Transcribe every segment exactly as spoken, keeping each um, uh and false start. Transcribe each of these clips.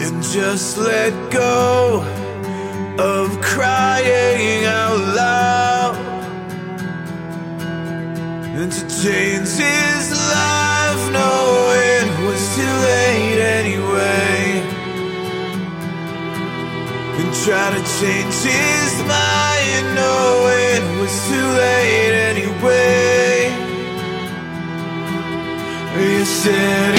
and just let go of crying out loud, and to change his life, no, it was too late anyway, and try to change his mind, no, it was too late anyway. You said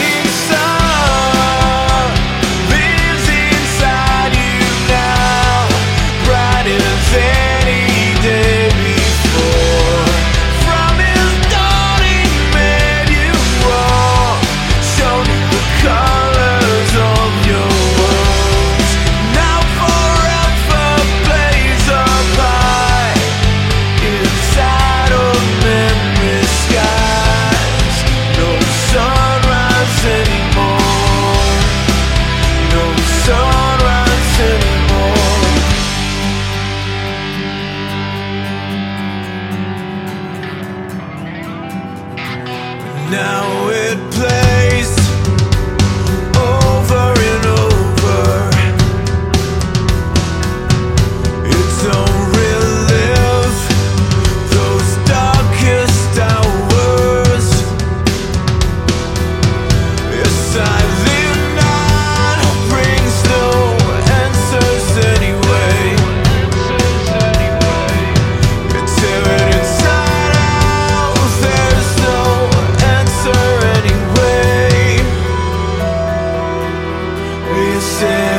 now it plays over and over. It don't relive those darkest hours. A silent night brings no answers anyway. It's tearing inside out, there's no anyway. You said